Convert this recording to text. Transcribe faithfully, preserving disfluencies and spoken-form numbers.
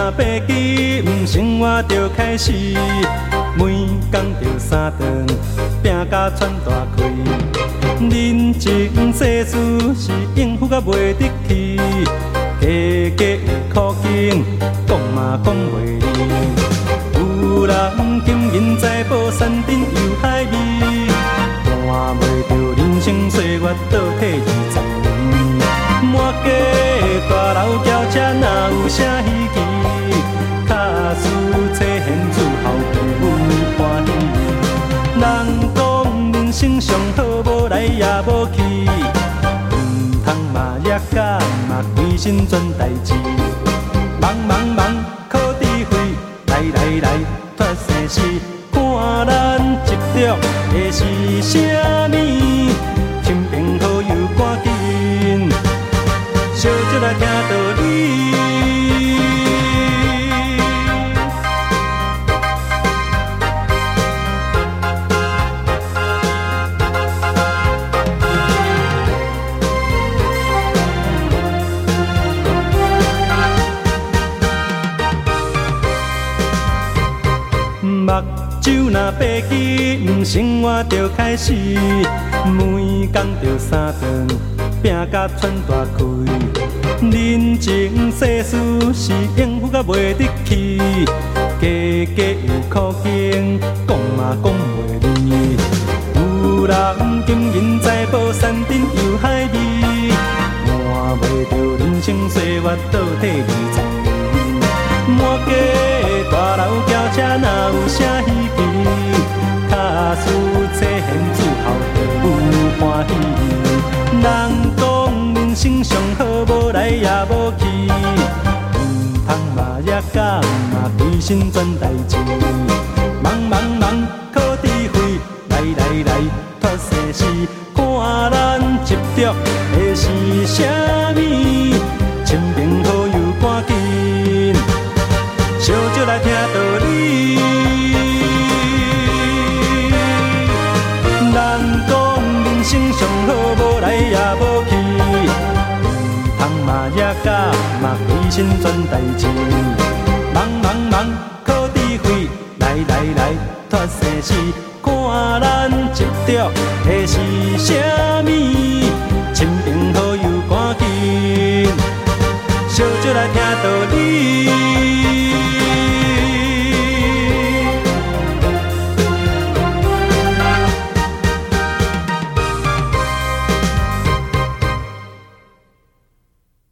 若爬起，毋生活就开始，每工就三顿，拼甲喘大开。人情世事是应付甲袂得去，家家有苦境，讲嘛讲袂离。有人金银财宝山珍又海味，看袂着人生岁月倒退二十年。满街大楼轿车哪有啥稀奇，卡斯车现自豪父母欢喜。人讲人生上好无来也无去，唔通嘛也假嘛规身全代志。忙忙忙靠智慧，来来来脱生死，看咱执着的是啥物？亲朋好友赶紧，小酒来听道理。目睭若爬起，毋生活就开始，每工就三顿，拼甲喘大开。人情世事是应付甲袂得去，家家有苦境，讲嘛讲袂离。有人金银财宝山珍又海味，换袂着人生岁月倒退二十年。满街大楼轿车哪有啥稀奇，卡斯车现自豪父母欢喜。人讲人生上好无来也无去，唔通嘛也假嘛规身全代志。忙忙忙靠智慧，来来来脱生死，看咱执着的是啥物？亲朋好友赶紧，小酒来听道理。人讲人生上好无来也无去，唔通嘛也假嘛规身全代志。忙忙忙靠智慧，来来来脱生死，看咱执着的是啥物？亲朋好友赶紧，小酒来听道理。